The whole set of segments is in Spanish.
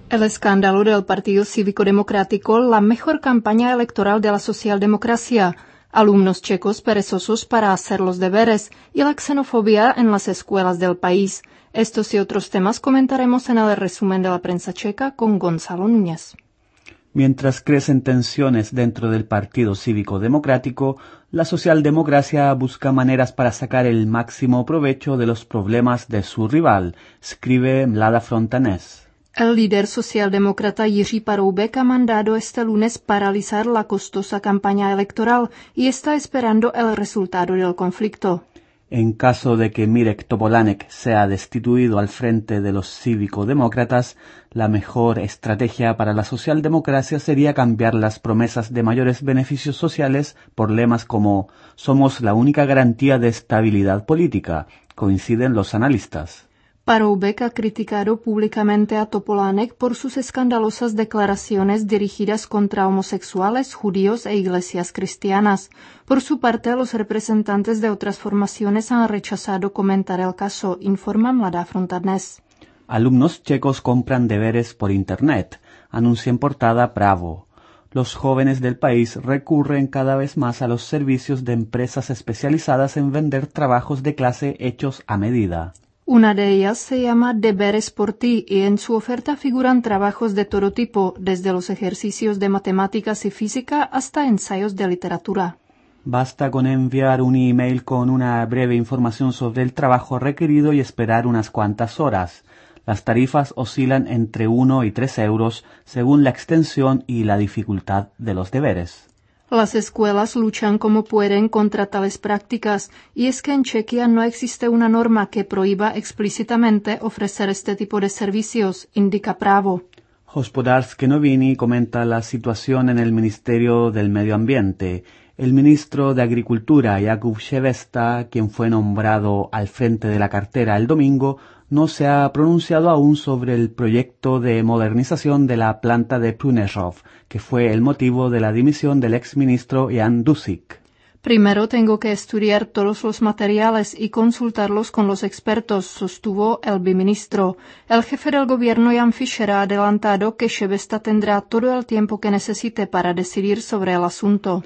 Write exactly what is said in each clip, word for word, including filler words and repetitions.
El escándalo del Partido Cívico Democrático, la mejor campaña electoral de la socialdemocracia, alumnos checos perezosos para hacer los deberes y la xenofobia en las escuelas del país. Estos y otros temas comentaremos en el resumen de la prensa checa con Gonzalo Núñez. Mientras crecen tensiones dentro del Partido Cívico Democrático, la socialdemocracia busca maneras para sacar el máximo provecho de los problemas de su rival, escribe Mlada Frontanés. El líder socialdemócrata Jiří Paroubek ha mandado este lunes paralizar la costosa campaña electoral y está esperando el resultado del conflicto. En caso de que Mirek Topolánek sea destituido al frente de los cívico-demócratas, la mejor estrategia para la socialdemocracia sería cambiar las promesas de mayores beneficios sociales por lemas como «Somos la única garantía de estabilidad política», coinciden los analistas. Paroubek ha criticado públicamente a Topolánek por sus escandalosas declaraciones dirigidas contra homosexuales, judíos e iglesias cristianas. Por su parte, los representantes de otras formaciones han rechazado comentar el caso, informa Mlada Frontanés. Alumnos checos compran deberes por Internet, anuncia en portada Bravo. Los jóvenes del país recurren cada vez más a los servicios de empresas especializadas en vender trabajos de clase hechos a medida. Una de ellas se llama Deberes por ti y en su oferta figuran trabajos de todo tipo, desde los ejercicios de matemáticas y física hasta ensayos de literatura. Basta con enviar un email con una breve información sobre el trabajo requerido y esperar unas cuantas horas. Las tarifas oscilan entre uno y tres euros según la extensión y la dificultad de los deberes. Las escuelas luchan como pueden contra tales prácticas, y es que en Chequia no existe una norma que prohíba explícitamente ofrecer este tipo de servicios, indica Pravo. Hospodářské noviny comenta la situación en el Ministerio del Medio Ambiente. El ministro de Agricultura, Jakub Šebesta, quien fue nombrado al frente de la cartera el domingo, no se ha pronunciado aún sobre el proyecto de modernización de la planta de Průměřov, que fue el motivo de la dimisión del exministro Jan Dušik. Primero tengo que estudiar todos los materiales y consultarlos con los expertos, sostuvo el biministro. El jefe del gobierno Jan Fischer ha adelantado que Šebesta tendrá todo el tiempo que necesite para decidir sobre el asunto.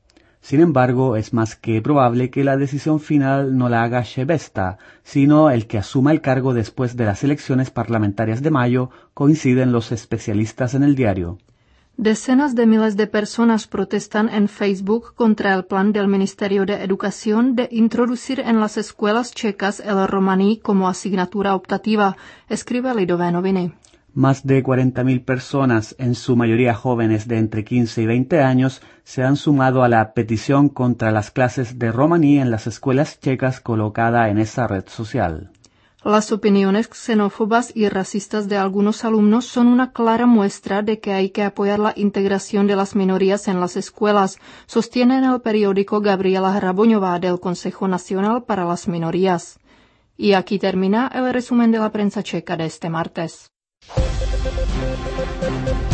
Sin embargo, es más que probable que la decisión final no la haga Šebesta, sino el que asuma el cargo después de las elecciones parlamentarias de mayo, coinciden los especialistas en el diario. Decenas de miles de personas protestan en Facebook contra el plan del Ministerio de Educación de introducir en las escuelas checas el romaní como asignatura optativa, escribe Lidové noviny. Más de cuarenta mil personas, en su mayoría jóvenes de entre quince y veinte años, se han sumado a la petición contra las clases de romaní en las escuelas checas colocada en esa red social. Las opiniones xenófobas y racistas de algunos alumnos son una clara muestra de que hay que apoyar la integración de las minorías en las escuelas, sostiene en el periódico Gabriela Hraboňová del Consejo Nacional para las Minorías. Y aquí termina el resumen de la prensa checa de este martes. Thank you.